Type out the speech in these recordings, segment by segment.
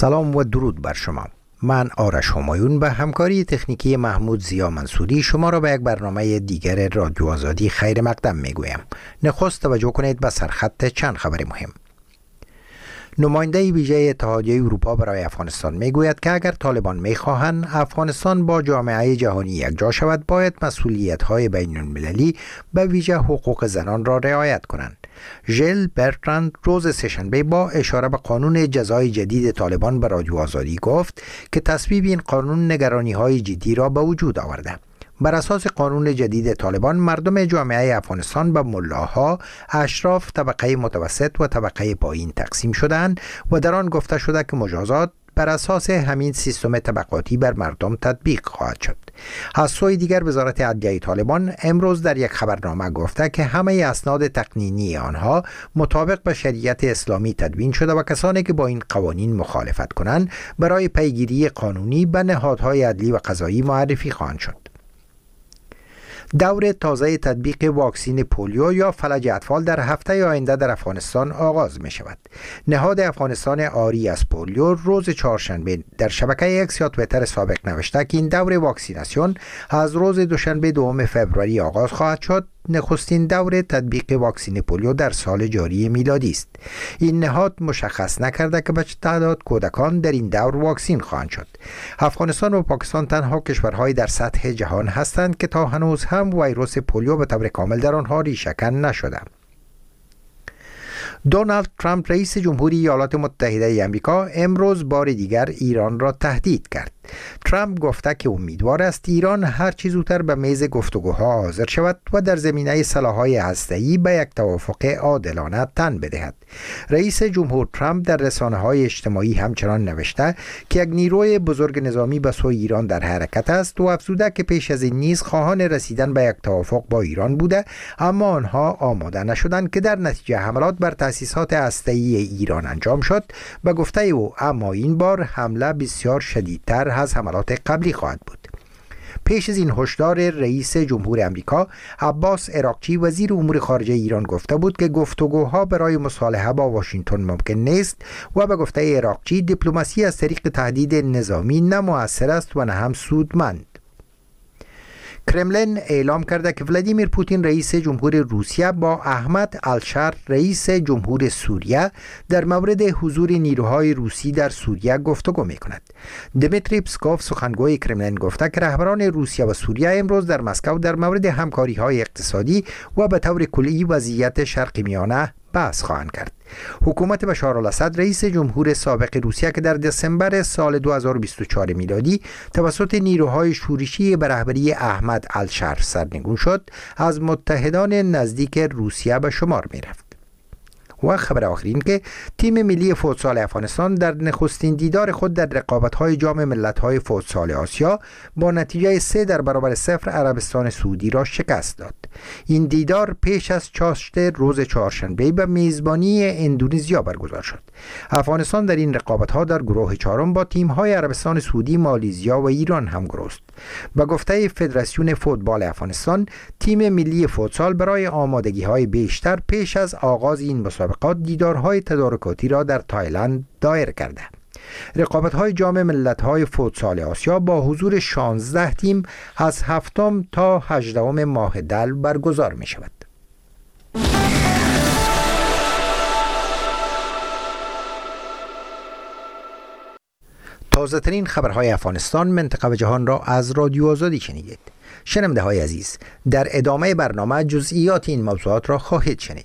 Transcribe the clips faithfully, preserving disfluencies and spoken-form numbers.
سلام و درود بر شما. من آرش همایون به همکاری تکنیکی محمود زیا منصوری شما را به یک برنامه دیگر رادیو آزادی خیر مقدم میگویم. نخست توجه کنید به سرخط چند خبر مهم. نماینده ویژه اتحادیه اروپا برای افغانستان میگوید که اگر طالبان میخواهند افغانستان با جامعه جهانی یکجا شود، باید مسئولیت‌های بین المللی به ویژه حقوق زنان را رعایت کنند. ژیل برتراند روز سه‌شنبه با اشاره به قانون جزای جدید طالبان به رادیو آزادی گفت که تصویب این قانون نگرانی‌های جدی را به وجود آورده. بر اساس قانون جدید طالبان، مردم جامعه افغانستان به ملاها، اشراف، طبقه متوسط و طبقه پایین تقسیم شدند و در آن گفته شده که مجازات بر اساس همین سیستم طبقاتی بر مردم تطبیق خواهد شد. از سوی دیگر، وزارت عدلیه طالبان امروز در یک خبرنامه گفته که همه اسناد تقنینی آنها مطابق با شریعت اسلامی تدوین شده و کسانی که با این قوانین مخالفت کنند برای پیگیری قانونی به نهادهای عدلی و قضایی معرفی خواهند شد. دور تازه تطبیق واکسین پولیو یا فلج اطفال در هفته آینده در افغانستان آغاز می شود. نهاد افغانستان آری از پولیو روز چهارشنبه در شبکه اکس یا تویتر سابق نوشته که این دور واکسیناسیون از روز دوشنبه دوم فوریه آغاز خواهد شد. نخستین دور تطبیق واکسین پولیو در سال جاری میلادی است. این نهاد مشخص نکرده که به چه تعداد کودکان در این دور واکسین خواهند شد. افغانستان و پاکستان تنها کشورهای در سطح جهان هستند که تا هنوز هم ویروس پولیو به طور کامل در آنها ریشه‌کن نشده. دونالد ترامپ رئیس جمهوری ایالات متحده آمریکا امروز بار دیگر ایران را تهدید کرد. ترامپ گفته که امیدوار است ایران هر چه زودتر به میز گفتگوها حاضر شود و در زمینه سلاح‌های هسته‌ای به یک توافق عادلانه تن بدهد. رئیس جمهور ترامپ در رسانه‌های اجتماعی همچنان نوشته که یک نیروی بزرگ نظامی به سوی ایران در حرکت است و افزوده که پیش از این نیز خواهان رسیدن به یک توافق با ایران بوده، اما آنها آماده نشدند که در نتیجه حملات بر تأسیسات هسته‌ای ایران انجام شد. به گفته او اما این بار حمله بسیار شدیدتر از حملات قبلی خواهد بود. پیش از این هشدار رئیس جمهور آمریکا، عباس عراقچی وزیر امور خارجه ایران گفته بود که گفتگوها برای مصالحه با واشنگتن ممکن نیست و به گفته عراقچی دیپلماسی از طریق تهدید نظامی نه مؤثر است و نه هم سودمند. کرملین اعلام کرده که ولادیمیر پوتین رئیس جمهور روسیه با احمد الشر رئیس جمهور سوریه در مورد حضور نیروهای روسی در سوریه گفتگو می‌کند. دمیتری پسکوف سخنگوی کرملین گفته که رهبران روسیه و سوریه امروز در مسکو در مورد همکاری‌های اقتصادی و به طور کلی وضعیت شرق میانه بحث خواهند کرد. حکومت بشار الاسد رئیس جمهور سابق روسیه که در دسامبر سال دو هزار و بیست و چهار میلادی توسط نیروهای شورشی به رهبری احمد الشر سرنگون شد، از متحدان نزدیک روسیه به شمار می رفت. و خبر آخرین که تیم ملی فوتسال افغانستان در نخستین دیدار خود در رقابت‌های جام ملت‌های فوتسال آسیا با نتیجه سه در برابر صفر عربستان سعودی را شکست داد. این دیدار پیش از چاشت روز چهارشنبه به میزبانی اندونزیا برگزار شد. افغانستان در این رقابت‌ها در گروه چهارم با تیم‌های عربستان سعودی، مالیزیا و ایران همگرو است. به گفته فدراسیون فوتبال افغانستان، تیم ملی فوتسال برای آمادگی‌های بیشتر پیش از آغاز این مسابقات دیدارهای تدارکاتی را در تایلند دایر کرده. رقابت‌های جام ملت‌های فوتسال آسیا با حضور شانزده تیم از هفتم تا هجدهم ماه دل برگزار می‌شود. تازه‌ترین خبرهای افغانستان، منطقه و جهان را از رادیو آزادی شنیدید. شنونده های عزیز، در ادامه برنامه جزئیات این موضوعات را خواهید شنید.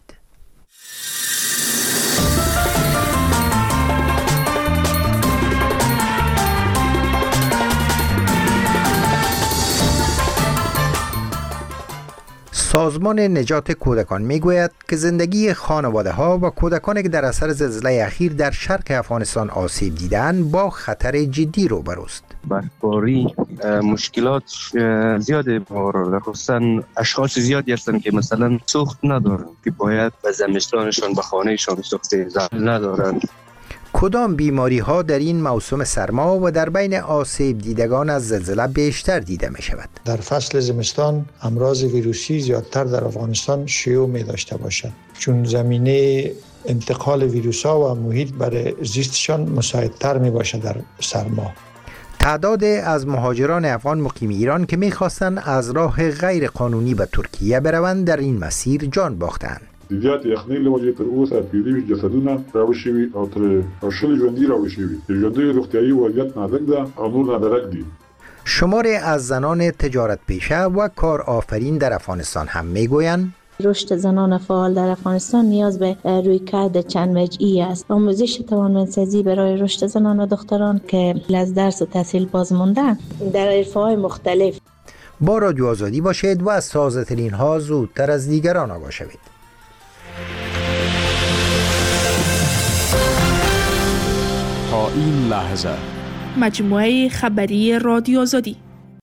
سازمان نجات کودکان میگوید که زندگی خانواده ها و کودکانی که در اثر زلزله اخیر در شرق افغانستان آسیب دیدند با خطر جدی روبروست. برفباری مشکلات زیاده، خصوصا اشخاص زیادی هستند که مثلا سوخت ندارن که باید به زمستانشان به خانهشان سوخت ندارند. کدام بیماری ها در این موسم سرما و در بین آسیب دیدگان از زلزله بیشتر دیده می شود؟ در فصل زمستان امراض ویروسی زیادتر در افغانستان شیوع می داشته باشد، چون زمینه انتقال ویروس ها و محیط برای زیستشان مساعدتر می باشه در سرما. تعداد از مهاجران افغان مقیم ایران که می‌خواستند از راه غیر قانونی به ترکیه بروند در این مسیر جان باختند. زیات یخنی لوجه تر اوسه پیری جسدونه راوشوي او تر شل ژوندۍ راوشوي ژوندۍ روغتیايي وضعیت نازک ده او نور ندرک دي. شماری از زنان تجارت پیشه و کار آفرین در افغانستان هم میگویند رشد زنان فعال در افغانستان نیاز به رویکرد چند وجهی است. آموزش توانمندسازی برای رشد زنان و دختران که از درس و تحصیل باز ماندن در حرفه‌های مختلف. با رادیو آزادی باشید و از تازه ترین ها زودتر از دیگران آگاه شوید. تا این لحظه مجموعه خبری رادیو آزادی.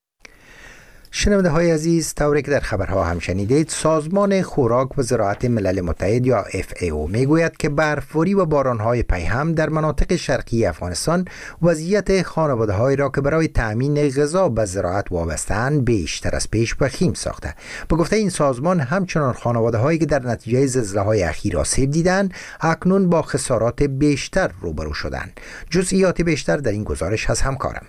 شنونده های عزیز، طوری که در خبرها هم شنیدید، سازمان خوراک و زراعت ملل متحد یا اف ای او میگوید که برفباری و بارانهای پیهم در مناطق شرقی افغانستان وضعیت خانواده‌هایی را که برای تأمین غذا به زراعت وابسته‌اند بیشتر از پیش وخیم ساخته. به گفته این سازمان، همچنان خانواده‌هایی که در نتیجه زلزله‌های اخیر آسیب دیدند اکنون با خسارات بیشتر روبرو شدند. جزئیات بیشتر در این گزارش از همکارم.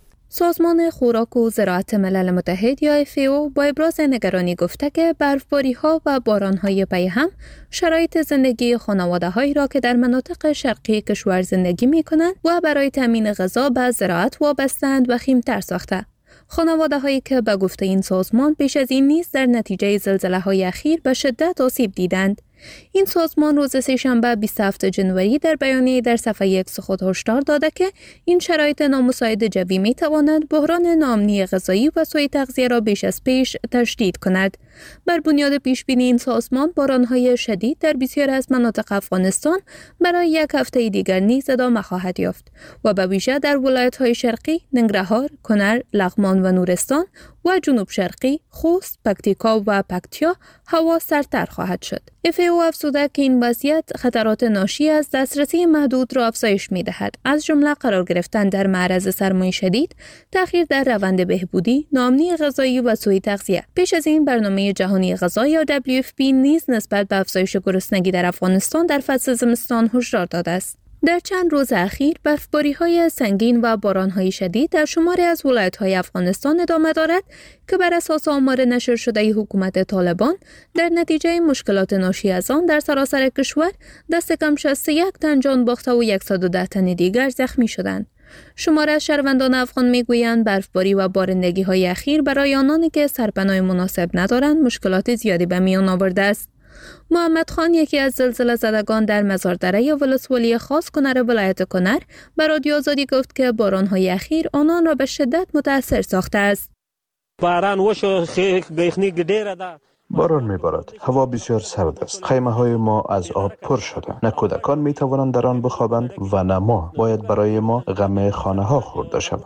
سازمان خوراک و زراعت ملل متحد یا اف ای او با ابراز نگرانی گفته که برفباری‌ها و باران‌های پیهم شرایط زندگی خانواده‌هایی را که در مناطق شرقی کشور زندگی می‌کنند و برای تامین غذا به زراعت وابسته‌اند وخیم‌تر ساخته. خانواده‌هایی که به گفته این سازمان پیش از این نیز در نتیجه زلزله‌های اخیر به شدت آسیب دیدند. این سازمان روز سه‌شنبه بیست و هفتم ژانویه در بیانیه در صفحه یک خود هشدار داده که این شرایط نامساعد جوی می تواند بحران ناامنی غذایی و سوء تغذیه را بیش از پیش تشدید کند. بر بنیاد پیش بینی این سازمان، باران‌های شدید در بسیار از مناطق افغانستان برای یک هفته دیگر نیز ادامه خواهد یافت و به ویژه در ولایت‌های شرقی، ننگرهار، کنر، لغمان و نورستان و جنوب شرقی، خوست، پکتیکا و پکتیا هوا سردتر خواهد شد. اف ای او افزوده که این وضعیت خطرات ناشی از دسترسی محدود را افزایش می‌دهد، از جمله قرار گرفتن در معرض سرمای شدید، تأخیر در روند بهبودی، ناامنی غذایی و سوء تغذیه. پیش از این برنامه جهانی غذا یا دبلیو اف پی نیز نسبت به افزایش گرسنگی در افغانستان در فصل زمستان هشدار داده است. در چند روز اخیر برفباری‌های سنگین و باران‌های شدید در شماری از ولایت‌های افغانستان ادامه دارد که بر اساس آمار نشر شده حکومت طالبان در نتیجه مشکلات ناشی از آن در سراسر کشور دست کم شصت و یک تن جان باخته و صد و ده تن دیگر زخمی شدند. شمار از شهروندان افغان میگویند برفباری و بارندگی‌های اخیر برای آنانی که سرپناه مناسب ندارند مشکلات زیادی به میان آورده است. محمد خان، یکی از زلزله زدگان در مزاردره یا ولسوالی خاص کنر ولایت کنر، به رادیو آزادی گفت که باران‌های اخیر آنان را به شدت متاثر ساخته است. باران وشو خیلی ډیره ده. باران میبارد، هوا بسیار سرد است، خیمه های ما از آب پر شده، نه کودکان می توانند در آن بخوابند و نه ما. باید برای ما غم خانه ها خورده شود.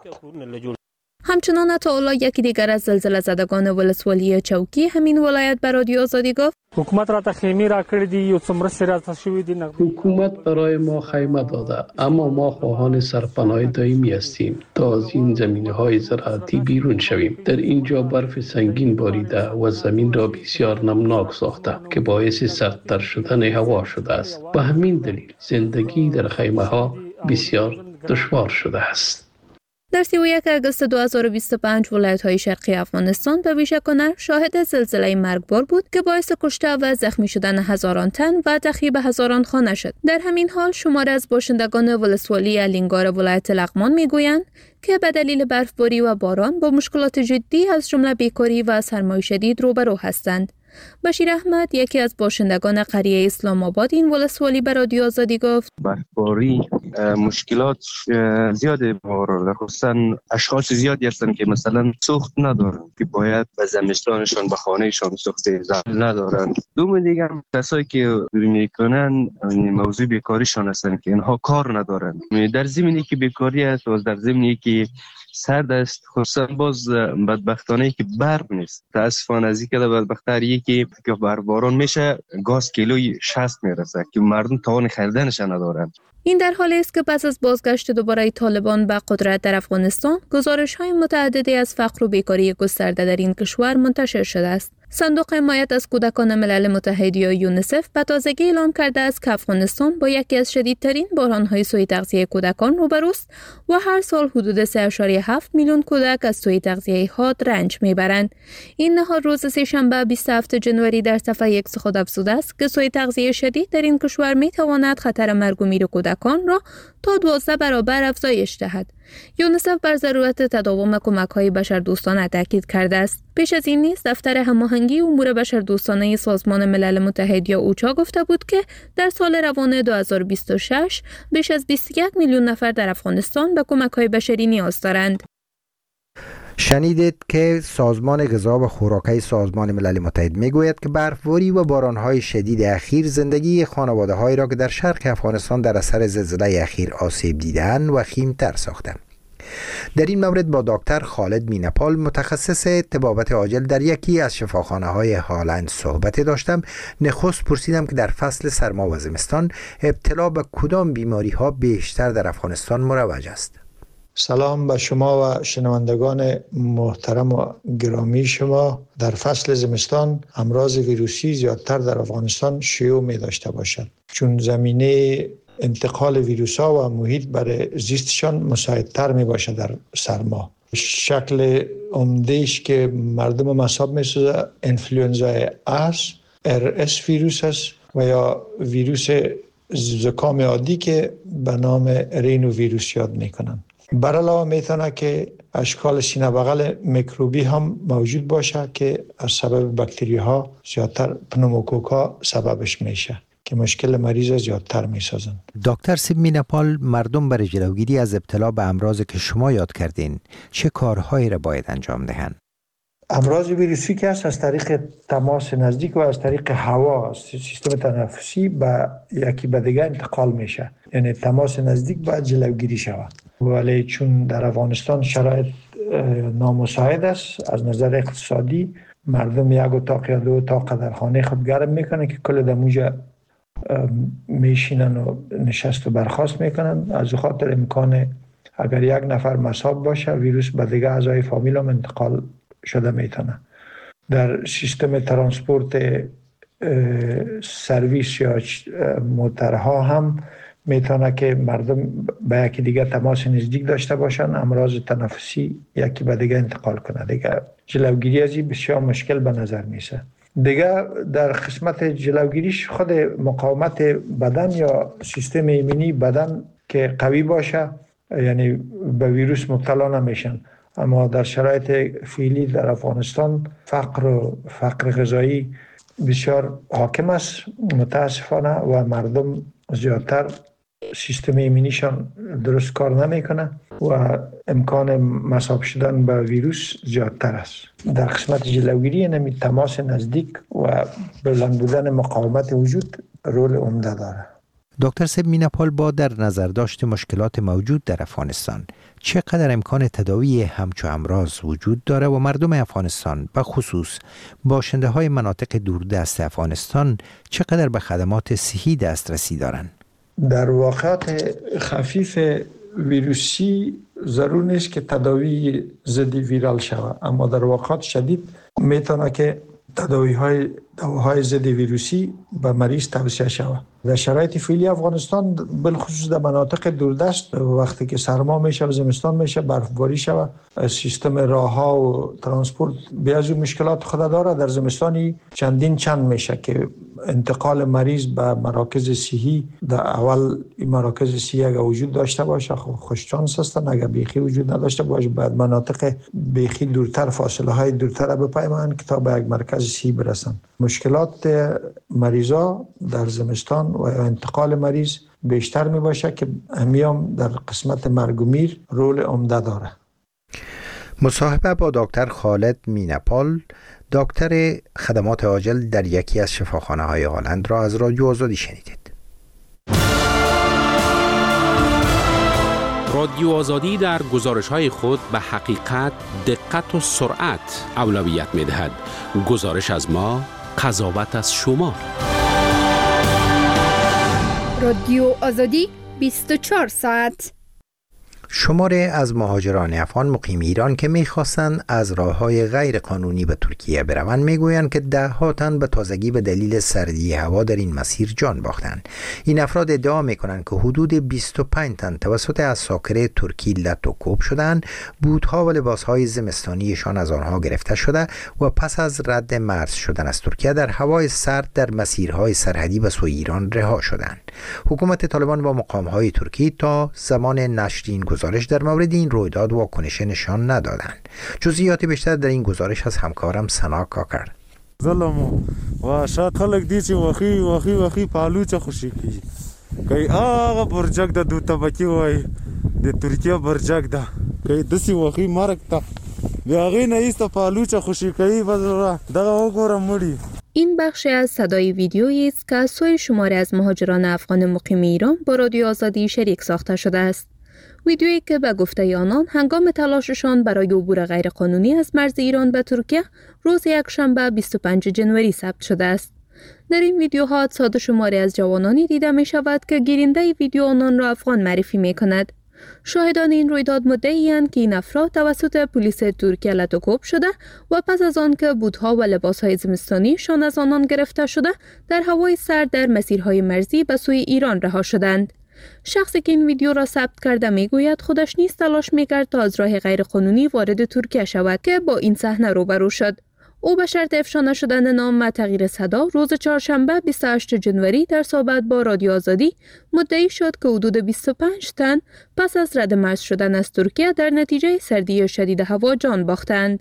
همچنان عطاالله، یکی دیگر از زلزله زدگان ولسوالی چوکی همین ولایت، به رادیو آزادی گفت حکومت را تخیمی را کردی یو څومره سره شوی دی. حکومت برای ما خیمه داده، اما ما خواهان سرپناه دائمی هستیم تا از این زمینه‌های زراعتی بیرون شویم. در اینجا برف سنگین باریده و زمین را بسیار نمناک ساخته که باعث سردتر شدن هوا شده است. به همین دلیل زندگی در خیمه ها بسیار دشوار شده است. در سی و یک آگوست دو هزار و بیست و پنج ولایت‌های شرقی افغانستان به ویژه کنر شاهد زلزله مرگبار بود که باعث کشته و زخمی شدن هزاران تن و تخریب هزاران خانه شد. در همین حال شمار از باشندگان ولسوالی الینگار ولایت لغمان میگویند که به دلیل برفباری و باران با مشکلات جدی از جمله بیکاری و سرمای شدید روبرو هستند. بشیر احمد، یکی از باشندگان قریه اسلام آباد این ولسوالی، به رادیو آزادی گفت برفباری مشکلات زیاده بار، خصوصا اشخاص زیادی هستند که مثلا سوخت ندارن که باید به زمستانشان به خانهشان سوخت ندارن. دوم دیگه کسایی که دوری میکنن موضوع بیکاریشان هستند که اینها کار ندارن. در زمینی که بیکاری است و در زمینی که سرد است، خصوصا باز بدبختانه که برق نیست. تاسفانه از اینکه بدبخت‌تر یکی که باران میشه گاز کیلوی شصت میرسه که مردم توان خریدنش ندارن. این در حالی است که پس از بازگشت دوباره طالبان به قدرت در افغانستان، گزارش‌های متعددی از فقر و بیکاری گسترده در این کشور منتشر شده است. صندوق حمایت از کودکان ملل متحد یا یونیسف به تازگی اعلام کرده است که افغانستان با یکی از شدیدترین بحران‌های سوء تغذیه کودکان روبروست و هر سال حدود سه ممیز هفت میلیون کودک از سوء تغذیه حاد رنج میبرند. این نهاد روز سه‌شنبه بیست و هفتم ژانویه در صفحه یک خود افزوده است که سوء تغذیه شدید در این کشور میتواند خطر مرگ و میر کودکان را تا دوازده برابر افزایش دهد. یونیسف بر ضرورت تداوم کمک‌های بشردوستانه تاکید کرده است. پیش از این نیز دفتر هماهنگی امور بشردوستانه سازمان ملل متحد یا اوچا گفته بود که در سال روان دو هزار و بیست و شش بیش از بیست و یک میلیون نفر در افغانستان به کمک‌های بشری نیاز دارند. شنیدید که سازمان غذا و خوراکی سازمان ملل متحد میگوید که برفباری و بارانهای شدید اخیر زندگی خانواده‌هایی را که در شرق افغانستان در اثر زلزله اخیر آسیب دیدند وخیم‌تر ساخته. در این مورد با دکتر خالد مینپال متخصص طبابت عاجل در یکی از شفاخانه‌های هالند صحبت داشتم. نخست پرسیدم که در فصل سرما و زمستان ابتلا به کدام بیماری‌ها بیشتر در افغانستان مروج است. سلام به شما و شنوندگان محترم و گرامی شما. در فصل زمستان امراض ویروسی زیادتر در افغانستان شیوع می داشته باشد، چون زمینه انتقال ویروس ها و محیط برای زیستشان مساعدتر می باشد. در سرما شکل عمده‌اش که مردم مصاب می سازه انفلوئنزای اس، ار اس ویروس است و یا ویروس زکام عادی که به نام رینو ویروس یاد می کنند. بر علاوه میتونه که اشکال سینه بغل میکروبی هم موجود باشه که از سبب باکتری ها زیادتر پنوموکوکا سببش میشه که مشکل مریض زیادتر میسازن. دکتر سیب مینپال، مردم برای جلوگیری از ابتلا به امراض که شما یاد کردین چه کارهایی را باید انجام دهند؟ امراض ویروسی که است از طریق تماس نزدیک و از طریق هوا سیستم تنفسی به یکی به دیگه انتقال میشه، یعنی تماس نزدیک باید جلوگیری شود. ولی چون در افغانستان شرایط نامساعد است از نظر اقتصادی، مردم یک اتاق یا دو اتاق در خانه خود گرم میکنن که کل دموجه میشینن و نشست و برخاست میکنن. از خاطر امکان اگر یک نفر مصاب باشه ویروس به دیگه اعضای فامیل هم انتقال شده میتونه. در سیستم ترانسپورت سرویس یا موترها هم میتونه که مردم به یکی دیگه تماس نزدیک داشته باشن، امراض تنفسی یکی به دیگه انتقال کنه. دیگه جلوگیری از این بسیار مشکل به نظر میسه. دیگه در قسمت جلوگیریش خود مقاومت بدن یا سیستم ایمنی بدن که قوی باشه، یعنی به ویروس مبتلا نمیشن. اما در شرایط فعلی در افغانستان فقر و فقر غذایی بسیار حاکم است متاسفانه و مردم زیادتر سیستم ایمنیشان درست کار نمیکنه و امکان مصاب شدن به ویروس زیادتر است. در قسمت جلوگیری یعنی تماس نزدیک و بلند بودن مقاومت وجود رول عمده داره. دکتر سیب مینپال، با در نظر داشت مشکلات موجود در افغانستان چقدر امکان تداوی همچو امراض وجود داره و مردم افغانستان به خصوص باشنده های مناطق دوردست افغانستان چقدر به خدمات صحی دسترسی دارند؟ در واقعات خفیف ویروسی ضرور نیست که تداوی ضد ویرال شود، اما در واقعات شدید میتونه که تداوی های دواهای ضد ویروسی به مریض توصیه شود. در شرایط فعلی افغانستان بالخصوص در مناطق دوردست وقتی که سرما میشه و زمستان میشه برفباری شود، سیستم راه ها و ترانسپورت بیازو مشکلات خود داره. در زمستانی چندین چند میشه که انتقال مریض به مراکز صحی، در اول این مراکز صحی اگر وجود داشته باشه خوش شانس هستن، اگر بیخی وجود نداشته باشه بعد مناطق بیخی دورتر فاصله های دورتر بپیمانند که تا به یک مرکز صحی برسن. مشکلات مریضا در زمستان و انتقال مریض بیشتر می باشه که همیام در قسمت مرگ و میر رول عمده داره. مصاحبه با دکتر خالد مینپال، دکتر خدمات عاجل در یکی از شفاخانه های هالند را از رادیو آزادی شنیدید. رادیو آزادی در گزارش‌های خود به حقیقت، دقت و سرعت اولویت می‌دهد. گزارش از ما، قضاوت از شما. رادیو آزادی بیست و چهار ساعت. شماره از مهاجران افغان مقیم ایران که می‌خواستند از راه‌های غیر قانونی به ترکیه بروند میگویند که ده ها تن به تازگی به دلیل سردی هوا در این مسیر جان باختند. این افراد ادعا می‌کنند که حدود بیست و پنج تن توسط عساکر ترکی لط و کوب شدند، بوت‌ها و لباس‌های زمستانیشان از آنها گرفته شده و پس از رد مرز شدن از ترکیه در هوای سرد در مسیرهای سرحدی به سوی ایران رها شدند. حکومت طالبان با مقام‌های ترکی تا زمان نشر این گزارش در مورد این رویداد واکنش نشان ندادند. جزئیات بیشتر در این گزارش از همکارم سنا کاکر. ظلمو و شاید خلق دی چې وخی وخی وخی پالوچه خوشی کی کای آغا برجک د دو طبقی وای د ترکیه برجک ده کای دسی وخی مرک تا بیا غی نه ایست پالوچه خوشی کی بزرا دغه وګورم مړی. این بخش از صدای ویدیویی است که از سوی شماره از مهاجران افغان مقیم ایران با رادیو آزادی شریک ساخته شده است. ویدیویی که به گفته آنان هنگام تلاششان برای عبور غیرقانونی از مرز ایران به ترکیه روز یکشنبه بیست و پنجم ژانویه ثبت شده است. در این ویدیوها صد شماری از جوانانی دیده می شود که گیرنده ویدیو آنان را افغان معرفی می کند. شاهدان این رویداد مدعی‌اند که این افراد توسط پلیس ترکیه لط و کوب شده و پس از آن که بوت‌ها و لباس‌های زمستانیشان از آنان گرفته شده در هوای سرد در مسیرهای مرزی به سوی ایران رها شدند. شخصی که این ویدیو را ثبت کرده میگوید خودش نیز تلاش میکرد تا از راه غیرقانونی وارد ترکیه شود که با این صحنه روبرو شد. او به شرط افشا نشدن نام و تغییر صدا روز چهارشنبه بیست و هشتم ژانویه در صحبت با رادیو آزادی مدعی شد که حدود بیست و پنج تن پس از رد مرز شدن از ترکیه در نتیجه سردی شدید هوا جان باختند.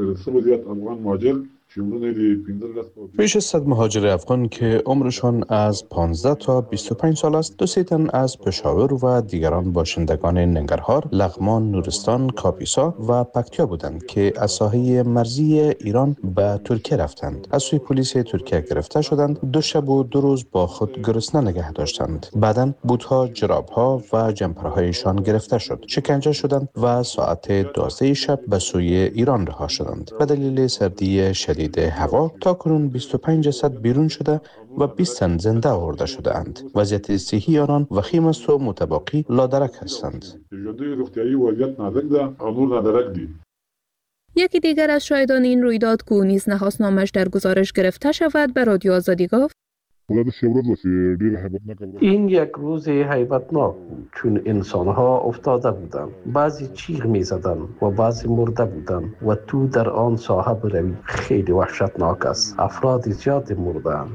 بیش از صد مهاجر افغان که عمرشان از پانزده تا بیست و پنج سال است، دو سه تن از پشاور و دیگران باشندگان ننگرهار، لغمان، نورستان، کاپیسا و پکتیا بودند که از ساحه مرزی ایران به ترکیه رفتند. از سوی پلیس ترکیه گرفته شدند، دو شب و دو روز با خود گرسنه نگه داشتند. بعداً بوت‌ها، جراب‌ها و جمپرهایشان گرفته شد، شکنجه شدند و ساعت دوازده شب به سوی ایران رها شدند. به دلیل سردی شدید هوا تا کنون بیست و پنج جسد بیرون شده و بیست تن زنده آورده شده اند. وضعیت صحی آنان وخیم است و متباقی لادرک هستند. یکی دیگر از شاهدان این رویداد که او نیز نخواست نامش در گزارش گرفته شود به رادیو آزادی گفت: این یک روز هیبتناک بود چون انسانها افتاده بودند، بعضی چیغ می زدند و بعضی مرده بودند و تو در آن ساحه بروی خیلی وحشتناک است. افراد زیاد مردند.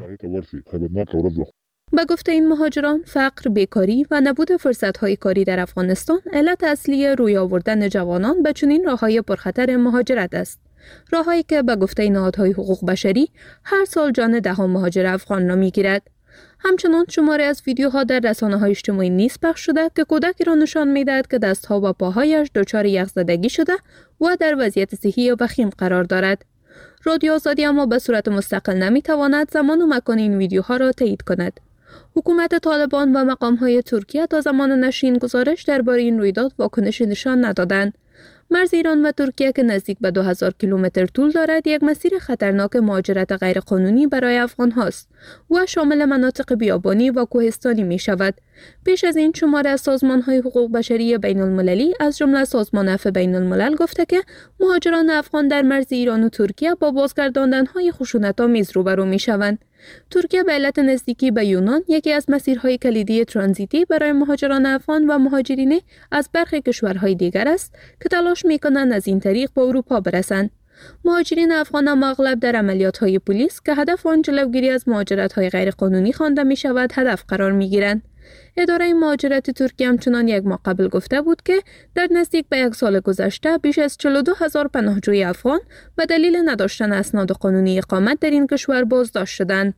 به گفته این مهاجران، فقر، بیکاری و نبود فرصت‌های کاری در افغانستان علت اصلی روی آوردن جوانان به چنین راه‌های پرخطر مهاجرت است. راه‌هایی که به گفته نهادهای حقوق بشری هر سال جان ده‌ها مهاجر افغان را می‌گیرد. همچنان شماری از ویدیوها در رسانه‌های اجتماعی نیز پخش شده که کودکی را نشان می‌دهد که دست‌ها و پاهایش دچار یخزدگی شده و در وضعیت صحی وخیم قرار دارد. رادیو آزادی اما به صورت مستقل نمی‌تواند زمان و مکان این ویدیوها را تایید کند. حکومت طالبان و مقام‌های ترکیه تا زمان نشر این گزارش درباره این رویداد واکنش نشان ندادند. مرز ایران و ترکیه که نزدیک به دو هزار کیلومتر طول دارد، یک مسیر خطرناک مهاجرت غیرقانونی برای افغان هاست و شامل مناطق بیابانی و کوهستانی می شود. پیش از این شماره از سازمان‌های حقوق بشری بین المللی از جمله سازمان عفو بین الملل گفته که مهاجران افغان در مرز ایران و ترکیه با بازگرداندن‌های خشونت‌آمیز روبرو می‌شوند. ترکیه به علت نزدیکی به یونان یکی از مسیرهای کلیدی ترانزیتی برای مهاجران افغان و مهاجرین از برخی کشورهای دیگر است که تلاش می‌کنند از این طریق به اروپا برسند. مهاجرین افغان هم اغلب در عملیات‌های پلیس که هدف آن جلوگیری از مهاجرت‌های غیرقانونی خوانده می‌شود هدف قرار می‌گیرند. اداره مهاجرت ترکیه همچنان یک ماه قبل گفته بود که در نزدیک به یک سال گذشته بیش از چهل و دو هزار پناهجوی افغان به دلیل نداشتن اسناد قانونی اقامت در این کشور بازداشت شدند.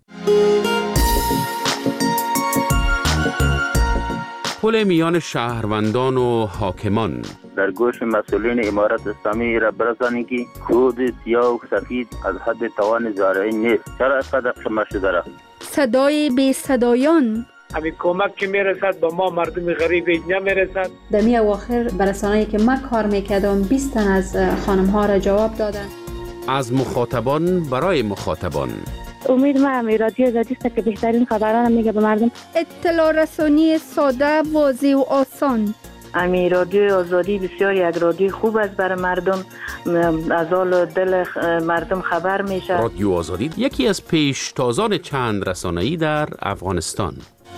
پل میان شهروندان و حاکمان در گوش مسئولین امارت اسلامی را برسانید که خود سیاه و سفید از حد توان زارعی نیست. چرا اینقدر خمه شده را؟ صدای بی صدایان همین کمک که میرسد به ما مردم غریب نمیرسد. در می اواخر برسانه‌ای که من کار میکردم بیست تن از خانم ها را جواب دادن. از مخاطبان برای مخاطبان امید ما هم رادیو آزادی است که بهترین خبران میگه به مردم. اطلاع رسانی ساده، واضح و آسان. امی رادیو آزادی بسیار یک رادیو خوب است برای مردم، از حال دل مردم خبر میشه. رادیو آزادی یکی از پیشتازان چند رسانه‌ای در افغانستان.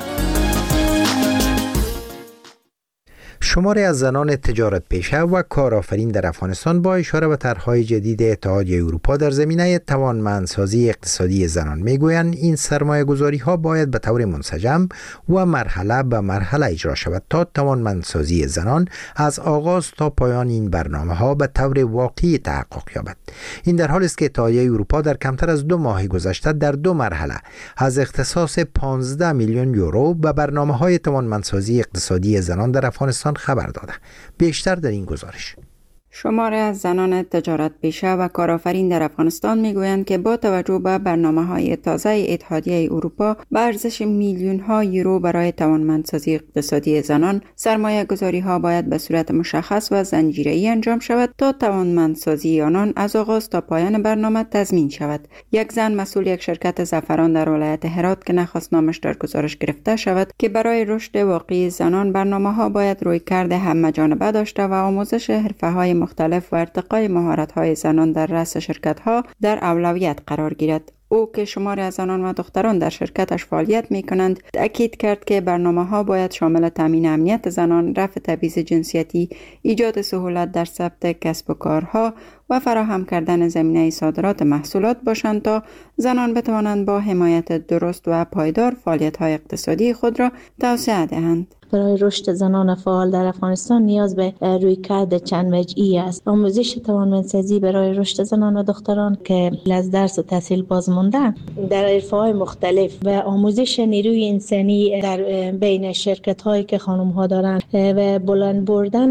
شماری از زنان تجارت پیشه و کارآفرین در افغانستان با اشاره به طرح‌های جدید اتحادیه اروپا در زمینه توانمندسازی اقتصادی زنان میگویند این سرمایه‌گذاری‌ها باید به طور منسجم و مرحله به مرحله اجرا شود تا توانمندسازی زنان از آغاز تا پایان این برنامه‌ها به طور واقعی تحقق یابد. این در حالی است که اتحادیه اروپا در کمتر از دو ماه گذشته در دو مرحله از اختصاص پانزده میلیون یورو به برنامه‌های توانمندسازی اقتصادی زنان در افغانستان خبر داده. بیشتر در این گزارش. شماری از زنان تجارت پیشه و کارآفرین در افغانستان میگویند که با توجه به برنامه‌های تازه اتحادیه اروپا به ارزش میلیون‌ها یورو برای توانمندسازی اقتصادی زنان، سرمایه‌گذاری‌ها باید به صورت مشخص و زنجیره‌ای انجام شود تا توانمندسازی آنان از آغاز تا پایان برنامه تضمین شود. یک زن مسئول یک شرکت زعفران در ولایت هرات که نخواست نامش در گزارش گرفته شود که برای رشد واقعی زنان برنامه‌ها باید رویکرد همه‌جانبه داشته و آموزش حرفه‌های مختلف و ارتقای مهارت‌های زنان در رأس شرکت‌ها در اولویت قرار گیرد. او که شماری از زنان و دختران در شرکتش فعالیت می‌کنند، تأکید کرد که برنامه‌ها باید شامل تامین امنیت زنان، رفع تبعیض جنسیتی، ایجاد سهولت در ثبت کسب و کارها و فراهم کردن زمینه صادرات محصولات باشند تا زنان بتوانند با حمایت درست و پایدار فعالیت‌های اقتصادی خود را توسعه دهند. برای رشد زنان فعال در افغانستان نیاز به رویکرد چند وجهی است. آموزش توانمندسازی برای رشد زنان و دختران که از درس و تحصیل باز ماندن در حرفه‌های مختلف و آموزش نیروی انسانی در بین شرکت‌هایی که خانم‌ها دارند و بلند بردن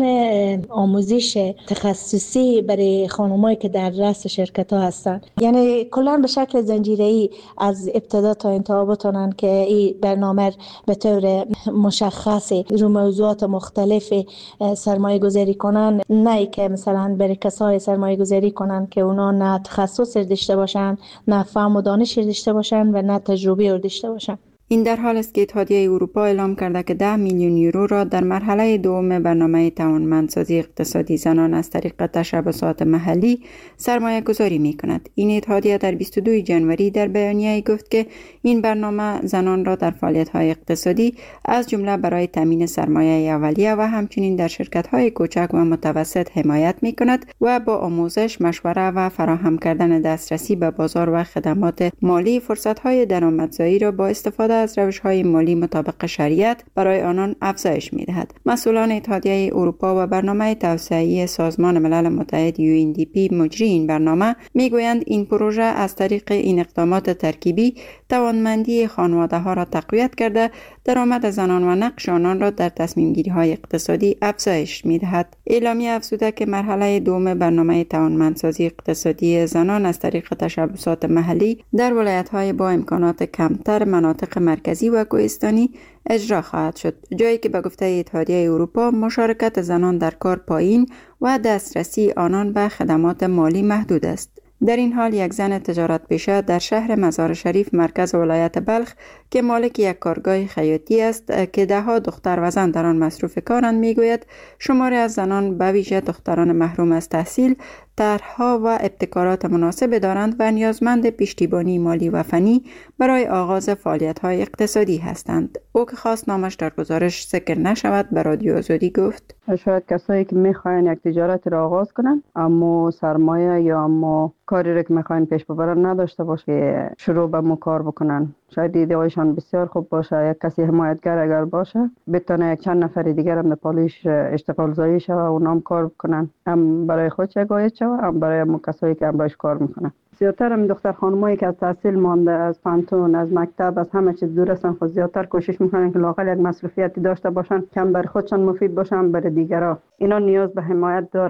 آموزش تخصصی برای خانم‌هایی که در رأس شرکت‌ها هستند. یعنی کلاً به شکل زنجیره‌ای از ابتدا تا انتها بتونن که این برنامه به طور مشخص رو موضوعات مختلف سرمایه گذاری کنن، نه که مثلا برای کسای سرمایه گذاری کنن که اونا نه تخصص داشته باشن، نه فهم و دانش داشته باشن و نه تجربه داشته باشن. این در حال است که اتحادیه اروپا اعلام کرده که ده میلیون یورو را در مرحله دوم برنامه توانمندسازی اقتصادی زنان از طریق تشبثات محلی سرمایه گذاری می کند. این اتحادیه در بیست و دو ژانویه در بیانیه گفت که این برنامه زنان را در فعالیت‌های اقتصادی از جمله برای تامین سرمایه اولیه و همچنین در شرکت‌های کوچک و متوسط حمایت می کند و با آموزش، مشوره و فراهم کردن دسترسی به بازار و خدمات مالی فرصت‌های درآمدزایی را با استفاده از روش‌های مالی مطابق شریعت برای آنان افزایش می‌دهد. مسئولان اتحادیه اروپا و برنامه توسعه‌ای سازمان ملل متحد یو ان دی پی مجری این برنامه می‌گویند این پروژه از طریق این اقدامات ترکیبی توانمندی خانواده‌ها را تقویت کرده، درآمد زنان و نقش آنان را در تصمیم‌گیری‌های اقتصادی افزایش می‌دهد. اعلامیه افزوده که مرحله دوم برنامه توانمندسازی اقتصادی زنان از طریق تشبثات محلی در ولایت‌های با امکانات کمتر، مناطق مرکزی و کوهستانی اجرا خواهد شد، جایی که به گفته اتحادیه اروپا مشارکت زنان در کار پایین و دسترسی آنان به خدمات مالی محدود است. در این حال یک زن تجارت پیشه در شهر مزار شریف مرکز ولایت بلخ که مالک یک کارگاه خیاطی است که ده ها دختر و زن در آن مصروف کارند میگوید شماری از زنان به ویژه دختران محروم از تحصیل طرح‌ها و ابتکارات مناسب دارند و نیازمند پشتیبانی مالی و فنی برای آغاز فعالیت‌های اقتصادی هستند. او که خواست نامش در گزارش ذکر نشود به رادیو آزادی گفت شاید کسایی که میخواین یک تجارت را آغاز کنن اما سرمایه یا اما کاری را که میخواین پیش ببرن نداشته باشه که شروع به مو کار بکنن. شاید ایده هایشان بسیار خوب باشه، یک کسی حمایتگر اگر باشه بتونه یک چند نفر دیگر هم در پالیش اشتغال زایی شوه و اونام کار بکنن، هم برای خودش عاید شوه هم برای هم کسایی که هم باش کار میکنن. زیادتر هم دختر خانمایی که از تحصیل مانده، از پانتون، از مکتب، از همه چیز دور هستن، خود زیادتر کوشش میکنن که لااقل یک مسئولیتی داشته باشن که هم برای خودشان مفید باشن برای دیگرها. اینا نیاز به حمایت دارن.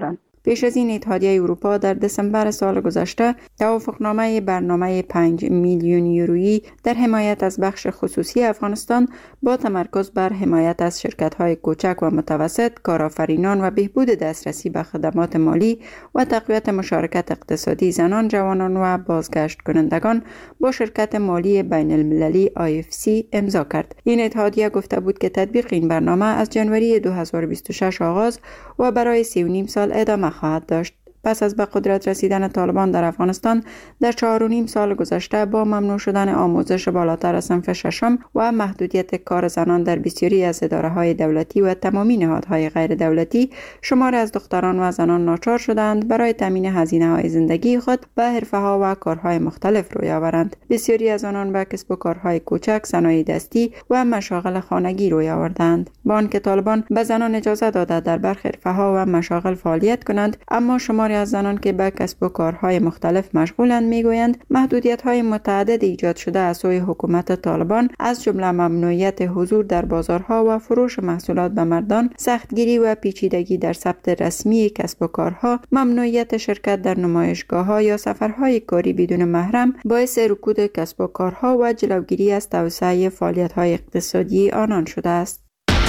پیش از این اتحادیه اروپا در دسامبر سال گذشته توافقنامه برنامه پنج میلیون یورویی در حمایت از بخش خصوصی افغانستان با تمرکز بر حمایت از شرکت‌های کوچک و متوسط، کارآفرینان و بهبود دسترسی به خدمات مالی و تقویت مشارکت اقتصادی زنان، جوانان و بازگشت کنندگان با شرکت مالی بین المللی آی اف سی امضا کرد. این اتحادیه گفته بود که تطبیق این برنامه از جنوری دو هزار و بیست و شش آغاز و برای سی و نیم سال ادامه خواهد داشت. پس از به قدرت رسیدن طالبان در افغانستان در چهار و نیم سال گذشته با ممنوع شدن آموزش بالاتر از صنف ششم و محدودیت کار زنان در بسیاری از اداره‌های دولتی و تمامی نهادهای غیر دولتی، شمار از دختران و زنان ناچار شدند برای تامین هزینه‌های زندگی خود به حرفه‌ها و کارهای مختلف روی آورند. بسیاری از آنان به کسب و کارهای کوچک، صنایع دستی و مشاغل خانگی روی آوردند. با آنکه طالبان به زنان اجازه داده در برخی حرفه‌ها و مشاغل فعالیت کنند، اما شمار از زنان که به کسب و کارهای مختلف مشغولند میگویند محدودیت‌های متعدد ایجاد شده از سوی حکومت طالبان، از جمله ممنوعیت حضور در بازارها و فروش محصولات به مردان، سختگیری و پیچیدگی در ثبت رسمی کسب و کارها، ممنوعیت شرکت در نمایشگاه‌ها یا سفرهای کاری بدون محرم باعث رکود کسب و کارها و جلوگیری از توسعه فعالیت‌های اقتصادی آنان شده است.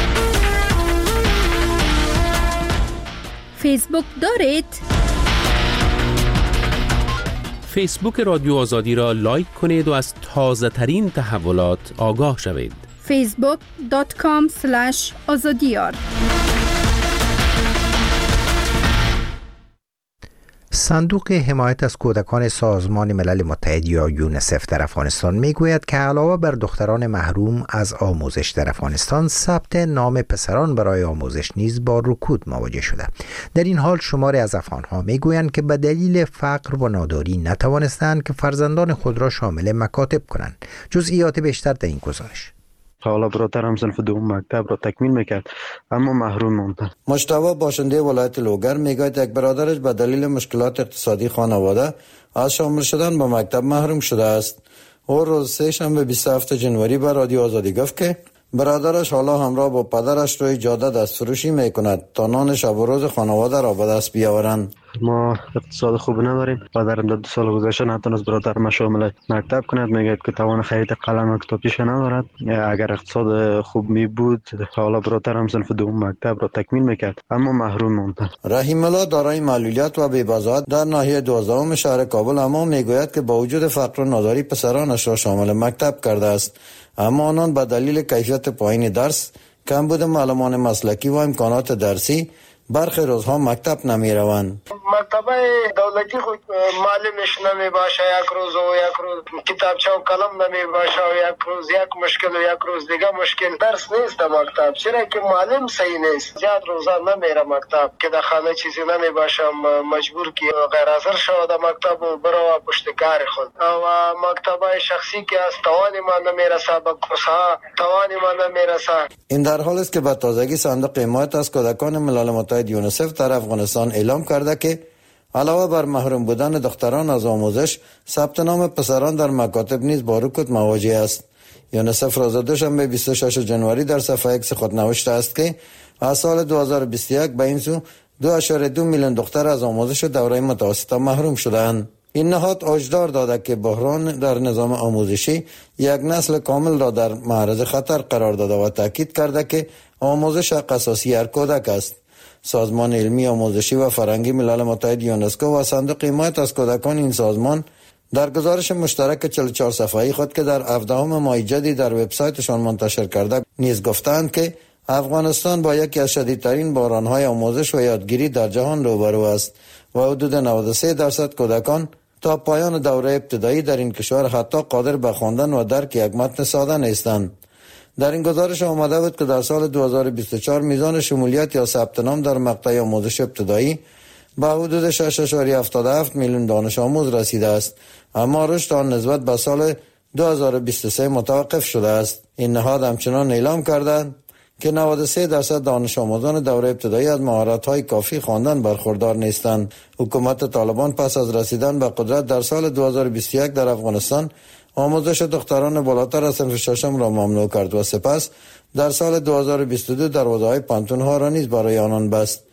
فیسبوک دارید؟ فیسبوک رادیو آزادی را لایک کنید و از تازه ترین تحولات آگاه شوید. فیسبوک دات کام اسلش آزادیار. صندوق حمایت از کودکان سازمان ملل متحد یا یونسف در افغانستان میگوید که علاوه بر دختران محروم از آموزش در افغانستان، ثبت نام پسران برای آموزش نیز با رکود مواجه شده. در این حال شماری از افغانها میگویند که به دلیل فقر و ناداری نتوانستند که فرزندان خود را شامل مکاتب کنند. جزئیات بیشتر در این گزارش. حالا برادرم صنف دوم مکتب را تکمیل میکرد اما محروم ماند. مجتبی باشنده ولایت لوگر میگوید یک برادرش به دلیل مشکلات اقتصادی خانواده از شامل شدن به مکتب محروم شده است. او روز سه شنبه بیست و هفتم ژانویه به رادیو آزادی گفت که برادرش حالا همراه با پدرش روی جاده دستفروشی میکند تا نان شب و روز خانواده را به دست بیاورند. ما اقتصاد خوب نداریم. پدرم در دو سال گذشته نتونست برادرم شامل مکتب کند. میگه که توان خرید قلم و کتابچه ندارد. اگر اقتصاد خوب می بود حالا برادرم صنف دوم مکتب را تکمیل میکرد اما محروم ماند. رحیم الله دارای معلولیت و بی‌بضاعت در ناحیه دوازدهم شهر کابل اما میگوید که با وجود فقر و ناداری پسرانش را شامل مکتب کرده است، اما آنان به دلیل کیفیت پایین درس، کمبود معلمان مسلکی و امکانات درسی برخی روزها مکتب نمی روند. مکتب دولتی خود معلمش نمی باشه، یک روز و یک روز کتابچه و قلم نمی باشه و یک روز یک مشکل و یک روز دیگه مشکل. درس نیست مکتب، چرا که معلم صحیح نیست. زیاد روزا نمیره مکتب که در خانه چیزی نمی باشه، مجبور کی غیر حاضر شود مکتب و برو پشت کار خود. و مکتب شخصی که از توان ما نمیرسه، به کسا توان ما نمیرسه. این در حال است که به تازگی صندوق حمایت از کودکان ملل متحد یونسف در افغانستان اعلام کرده که علاوه بر محروم بودن دختران از آموزش، ثبت نام پسران در مکاتب نیز با رکود مواجه است. یونسف روز دوشنبه بیست و ششم ژانویه در صفحه ایکس خود نوشته است که از سال دو هزار و بیست و یک به این سو دو ممیز دو میلیون دختر از آموزش دوره متوسطه محروم شدند. این نهاد هشدار داده که بحران در نظام آموزشی یک نسل کامل را در معرض خطر قرار داده و تاکید کرده که آموزش حق اساسی هر کودک است. سازمان علمی آموزشی و فرهنگی ملل متحد یونسکو و صندوق حمایت از کودکان این سازمان در گزارش مشترک چهل و چهار صفحه‌ای خود که در هفدهم ماه جدی در وبسایتشان منتشر کرده نیز گفتند که افغانستان با یکی از شدیدترین بحران‌های آموزش و یادگیری در جهان روبرو است و حدود نود و سه درصد کودکان تا پایان دوره ابتدایی در این کشور حتی قادر به خواندن و درک یک متن ساده نیستند. در این گزارش آمده بود که در سال دو هزار و بیست و چهار میزان شمولیت یا ثبت نام در مقطع آموزش ابتدایی به حدود شش ممیز هفتاد و هفت میلیون دانش آموز رسیده است، اما رشد آن نسبت به سال دو هزار و بیست و سه متوقف شده است. این نهاد همچنان اعلام کرده که نود و سه درصد دانش آموزان دوره ابتدایی از مهارت‌های کافی خواندن برخوردار نیستند. حکومت طالبان پس از رسیدن به قدرت در سال دو هزار و بیست و یک در افغانستان آموزش دختران بالاتر از صنف ششم را ممنوع کرد و سپس در سال دو هزار و بیست و دو دروازه‌های پانتون‌ها را نیز برای آنان بست.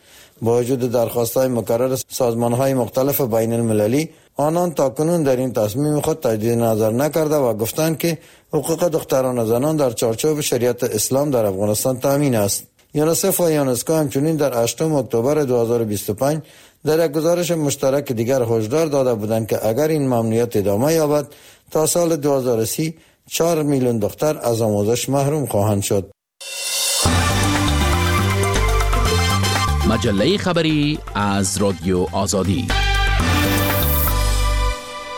با وجود درخواست‌های مکرر سازمان‌های مختلف بین المللی، آنان تاکنون در این تصمیم خود تجدید نظر نکرده و گفتند که حقوق دختران و زنان در چارچوب شریعت اسلام در افغانستان تامین است. یونیسف و یونسکو همچنین در هشتم اکتبر دو هزار و بیست و پنج در یک گزارش مشترک دیگر هشدار داده بودند که اگر این ممنوعیت ادامه یابد تا سال دو هزار و سی چهار میلیون دختر از آموزش محروم خواهند شد. مجله خبری از رادیو آزادی.